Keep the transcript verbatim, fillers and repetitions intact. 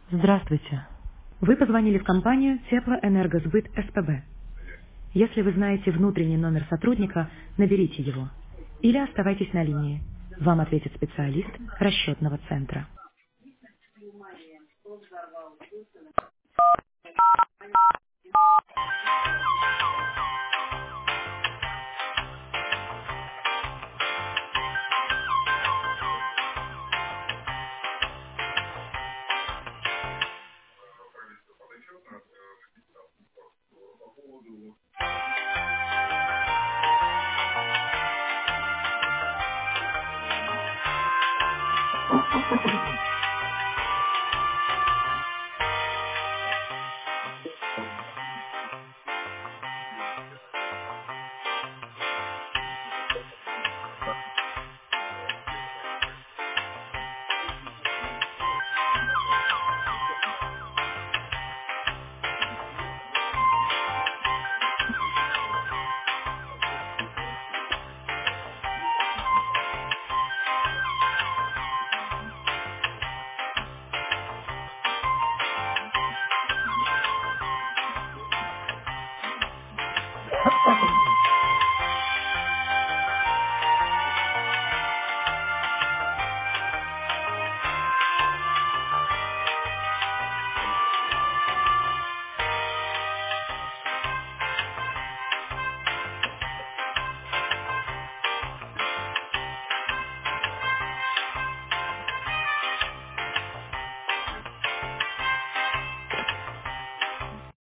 Здравствуйте. Вы позвонили в компанию Теплоэнергосбыт СПБ. Если вы знаете внутренний номер сотрудника, наберите его. Или оставайтесь на линии. Вам ответит специалист расчетного центра.